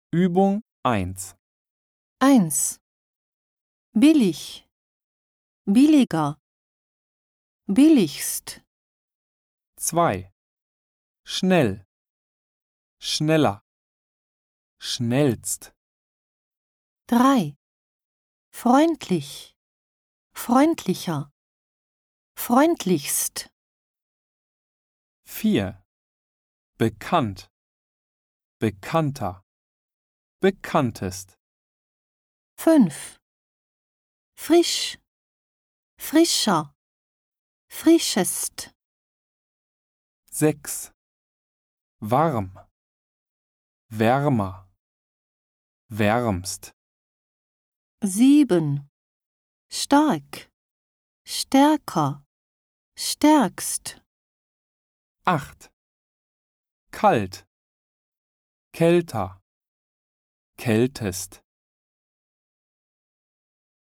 Übung 1. 1. Billig, billiger, billigst. 2. Schnell, schneller, schnellst. 3. Freundlich, freundlicher, freundlichst. 4. Bekannt, bekannter, bekanntest. 5. Frisch, frischer, frischest. 6. Warm, wärmer, wärmst. 7. Stark, stärker, stärkst. 8. Kalt, kälter, kältest.